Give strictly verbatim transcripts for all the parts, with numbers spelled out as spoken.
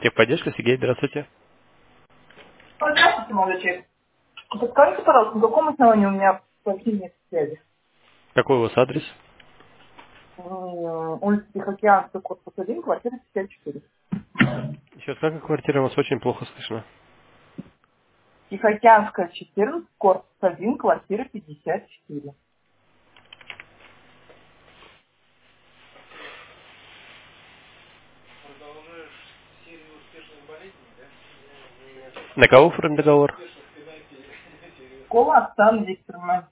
Техподдержка, Сергей, здравствуйте. Здравствуйте, молодой человек. Подскажите, пожалуйста, на каком основании у меня плохие нет связи? Какой у вас адрес? М, Улица Тихоокеанская, корпус один, квартира пятьдесят четыре. Сейчас какая квартира, вас очень плохо слышно. Тихоокеанская, четырнадцать, корпус один, квартира пятьдесят четыре. На кого оформлен договор? Школа Оксана Викторовна.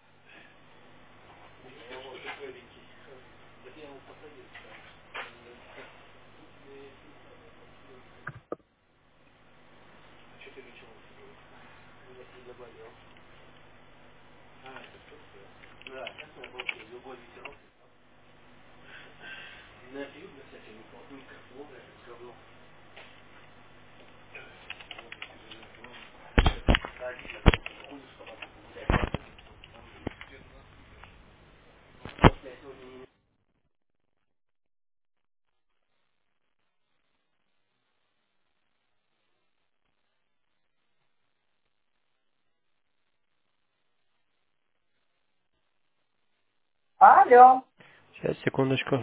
Алло. Сейчас, секундочку.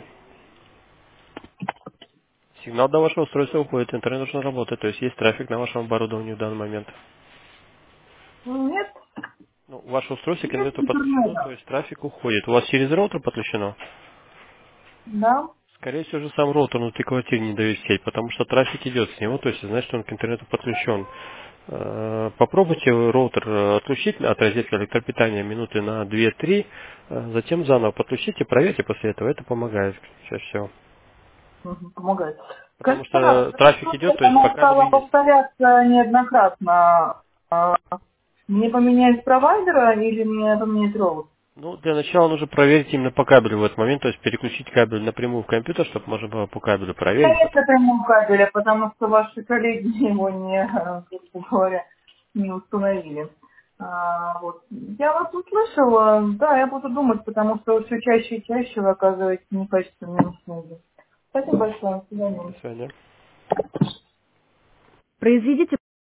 Сигнал до вашего устройства уходит, интернет нужно работать, то есть есть трафик на вашем оборудовании в данный момент. Нет, Ну, ваше устройство к нет интернету подключено, то интернета. есть трафик уходит. У вас через роутер подключено? Да. Скорее всего, же сам роутер внутри квартиры не дает сеть, потому что трафик идет с него, то есть значит, он к интернету подключен. Э, Попробуйте роутер э, отключить от розетки электропитания минуты на две-три, э, затем заново подключите, проверьте после этого, это помогает чаще всего. Мгм, помогает. Потому Скажите, пожалуйста, что трафик идет, то есть по она кабелю стала есть. повторяться неоднократно. А, Мне поменять провайдера или мне поменять роут? Ну, для начала нужно проверить именно по кабелю в этот момент, то есть переключить кабель напрямую в компьютер, чтобы можно было по кабелю проверить. Конечно, прямого кабеля, потому что ваши коллеги его не, э, грубо говоря, не установили. А, вот. Я вас услышала, да, я буду думать, потому что все чаще и чаще вы оказываете некачественные услуги. Спасибо большое. До свидания. До свидания. Произведите